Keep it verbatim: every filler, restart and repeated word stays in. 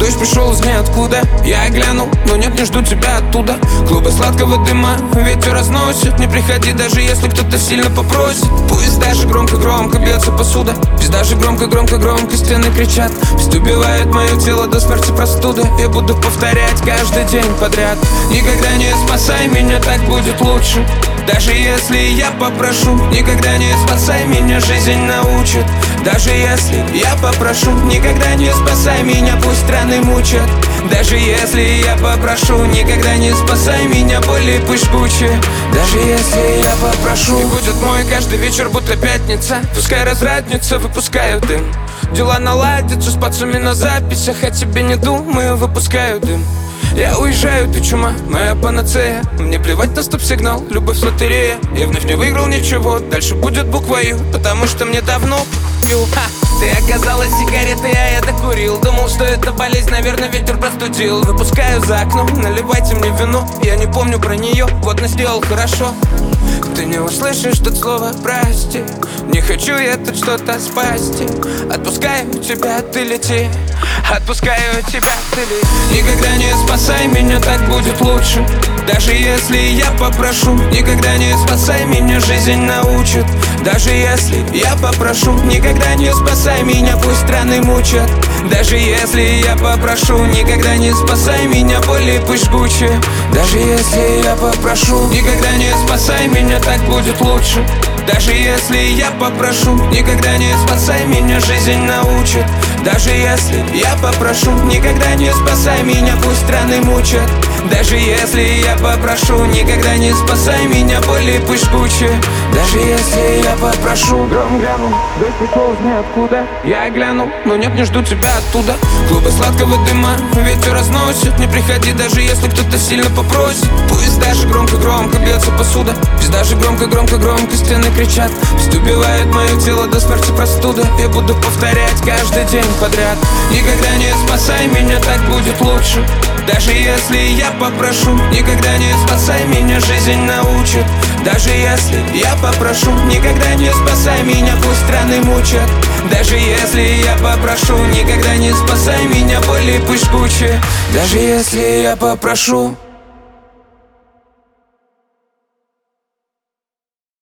Дождь пришел из ниоткуда, я глянул, но нет, не жду тебя оттуда. Клубы сладкого дыма, ветер разносит. Не приходи, даже если кто-то сильно попросит. Пусть даже громко-громко бьется посуда, пусть даже громко-громко-громко стены кричат. Пусть убивает мое тело до смерти простуда. Я буду повторять каждый день подряд: никогда не спасай меня, так будет лучше. Даже если я попрошу, никогда не спасай меня, жизнь научит. Даже если я попрошу, никогда не спасай меня, пусть раны мучат. Даже если я попрошу, никогда не спасай меня, боли пусть жгучие. Даже если я попрошу, и будет мой каждый вечер, будто пятница. Пускай разрадница, выпускаю дым. Дела наладятся с пацами на записях, а тебе не думаю, выпускаю дым. Я уезжаю, ты чума, моя панацея. Мне плевать на стоп-сигнал, любовь с лотерея. Я вновь не выиграл ничего, дальше будет буква Ю, потому что мне давно пью. Ха! Ты оказалась сигаретой, а я докурил. Думал, что это болезнь, наверное, ветер простудил. Выпускаю за окном, наливайте мне вино. Я не помню про нее, вот, но сделал хорошо. Ты не услышишь тут слово «прости». Не хочу я тут что-то спасти. Отпускаю тебя, ты лети. Отпускаю тебя, ты лети. Никогда не спасай меня, так будет лучше. Даже если я попрошу, никогда не спасай меня, жизнь научит. Даже если я попрошу, никогда не спасай меня, пусть раны мучат. Даже если я попрошу, никогда не спасай меня, боли пусть жгучие. Даже если я попрошу, никогда не спасай меня, так будет лучше. Даже если я попрошу, никогда не спасай меня, жизнь научит. Даже если я попрошу, никогда не спасай меня, пусть раны мучат. Даже если я попрошу, никогда не спасай меня, боли пусть жгучие. Даже если я попрошу, гром глянул, дождь пришел из ниоткуда. Я глянул, но нет, не жду тебя оттуда. Клубы сладкого дыма, ветер разносит. Не приходи, даже если кто-то сильно попросит. Пусть даже громко-громко бьется посуда, пусть даже громко-громко-громко стены кричат. Пусть убивает мое тело до смерти простуда. Я буду повторять каждый день подряд: никогда не спасай меня, так будет лучше. Даже если я попрошу, никогда не спасай меня, жизнь научит. Даже если я попрошу, никогда не спасай меня, пусть раны мучат. Даже если я попрошу, никогда не спасай меня, боли пусть жгучие. Даже если я попрошу.